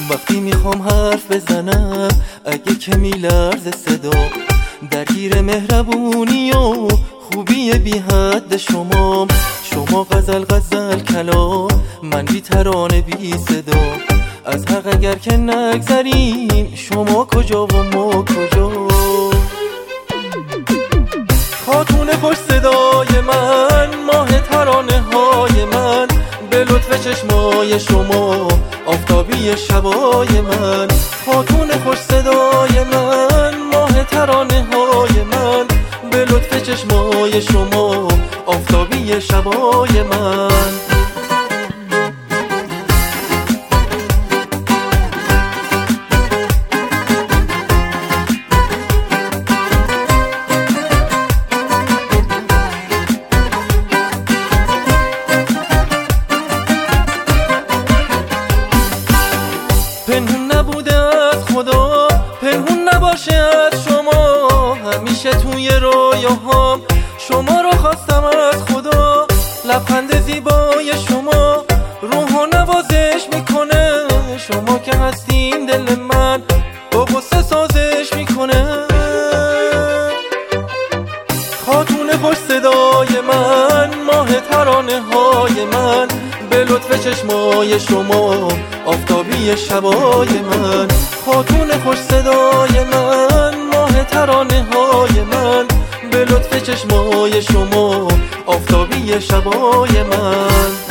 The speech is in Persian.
وقتی میخوام حرف بزنم اگه کمی لرز صدا، درگیر مهربونی و خوبی بی حد شما غزل غزل کلام، من بی ترانه بی صدا. از حق اگر که نگذریم شما کجا و ما کجا؟ خاتون خوش صدای من، ماه ترانه های من، به لطف چشمای شما آفتابی شبای من. خاتون خوش صدای من، ماه ترانه های من، به لطف چشمای شما آفتابی شبای من. پنهون نبوده از خدا، پنهون نباشه از شما، همیشه توی رویاهام شما رو خواستم از خدا. لبخند زیبای شما روحو نوازش میکنه، شما که هستین دل من با غصه سازش میکنه. خاتون خوش صدای من، ماه ترانه های من، به لطف چشمای شما آفتابی شبای من. خاتون خوش صدای من، ماه ترانه های من، به لطف چشمای شما آفتابی شبای من.